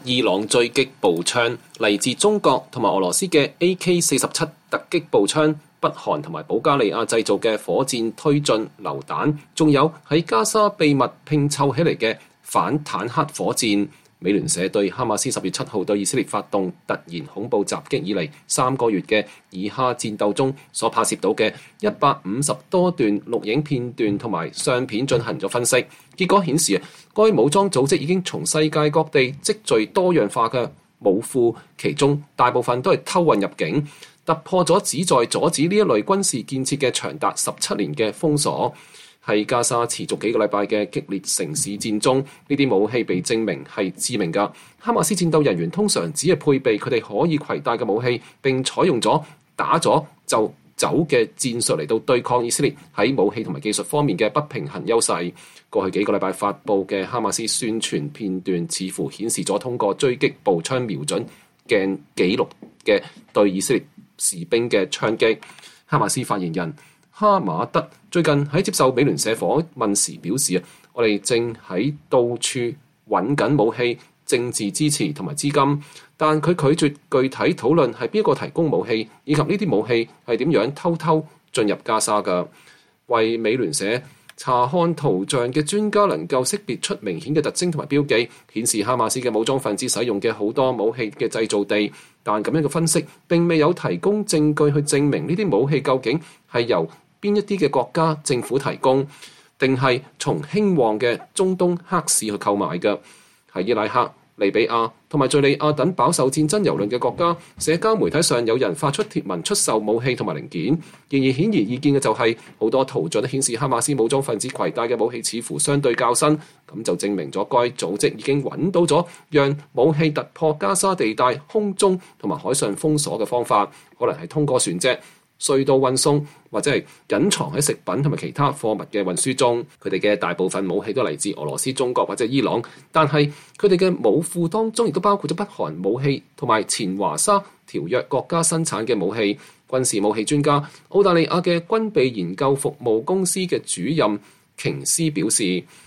伊朗狙擊步槍，嚟自中國同埋俄羅斯嘅 AK-47突擊步槍，北韓同埋保加利亞製造嘅火箭推進榴彈，仲有喺加沙秘密拼湊起嚟嘅反坦克火箭。美聯社對哈馬斯10月7號對以色列發動突然恐怖襲擊以嚟3個月嘅以哈戰鬥中所拍攝到嘅150多段錄影片段同埋相片進行咗分析，結果顯示該武裝組織已經從世界各地積聚多樣化嘅武庫，其中大部分都係偷運入境，突破咗旨在阻止呢一類軍事建設嘅長達17年嘅封鎖。喺加沙持續幾個禮拜嘅激烈城市戰中，呢啲武器被證明係致命㗎。哈馬斯戰鬥人員通常只係配備佢哋可以攜帶嘅武器，並採用咗打咗就走嘅戰術嚟到對抗以色列喺武器同埋技術方面嘅不平衡優勢。過去幾個禮拜發布嘅哈馬斯宣傳片段似乎顯示咗通過狙擊步槍瞄準鏡記錄嘅對以色列士兵嘅槍擊。哈馬斯發言人哈馬德最近喺接受美聯社訪問時表示我哋正喺到處揾緊武器、政治支持同埋資金，但佢拒絕具體討論係邊個提供武器，以及呢啲武器係點樣偷偷進入加沙㗎。為美聯社查看圖像嘅專家能夠識別出明顯嘅特徵同埋標記，顯示哈馬斯嘅武裝分子使用嘅好多武器嘅製造地，但咁樣嘅分析並未有提供證據去證明呢啲武器究竟係由邊一啲嘅國家政府提供，定係從興旺嘅中東黑市去購買嘅。喺伊拉克、利比亞同埋敘利亞等飽受戰爭蹂躪嘅國家，社交媒體上有人發出貼文出售武器同埋零件。然而顯而易見嘅就係好多圖像都顯示哈馬斯武裝分子攜帶嘅武器似乎相對較新，咁就證明咗該組織已經揾到咗讓武器突破加沙地帶空中同埋海上封鎖嘅方法，可能係通過船隻、隧道運送，或者係隱藏喺食品同埋其他貨物嘅運輸中。佢哋嘅大部分武器都嚟自俄羅斯、中國或者伊朗，但係佢哋嘅武庫當中亦都包括咗北韓武器同埋前華沙條約國家生產嘅武器。軍事武器專家澳大利亞嘅軍備研究服務公司嘅主任瓊斯表示，